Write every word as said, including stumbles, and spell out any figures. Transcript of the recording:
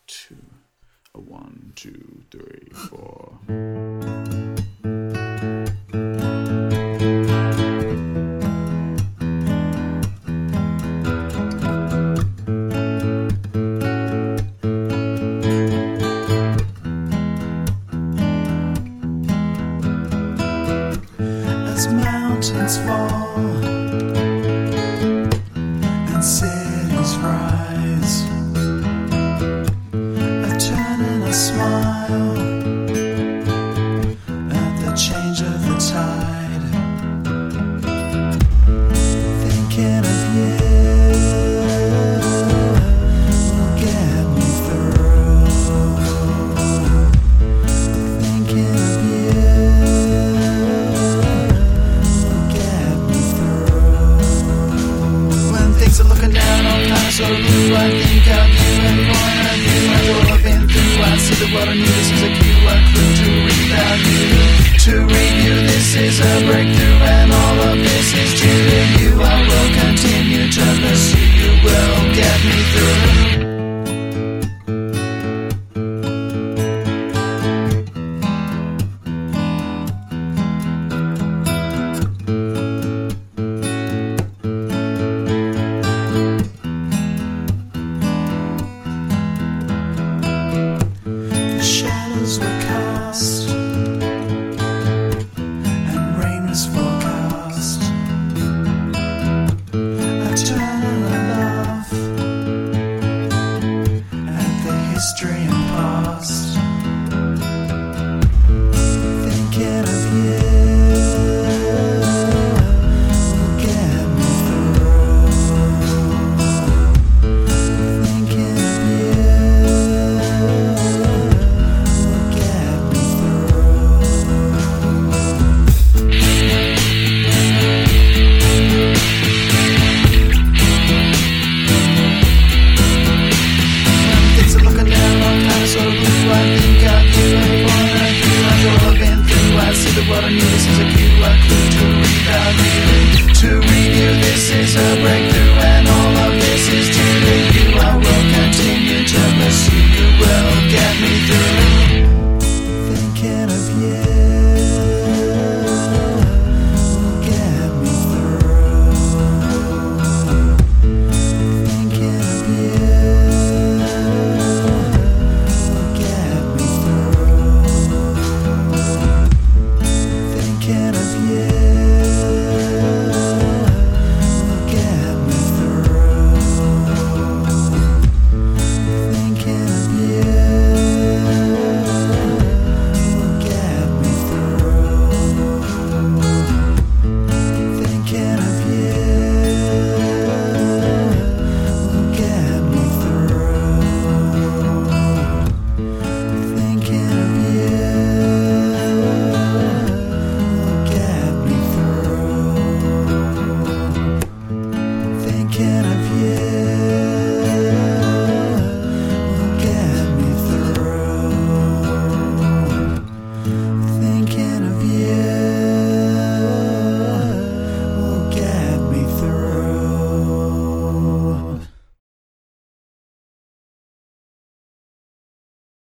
two, a one, two, three, four. As mountains fall and cities rise, I turn and I smile at the change of the tide, thinking of you will get me through, thinking of you will get me through. When things are looking down on kind so blue, I think of you and point of view. After all I've been through, I see that what I need is a cue, a clue to read about you, to review. This is a breakthrough, and all of this is due to you. I will continue to pursue you, will get me through.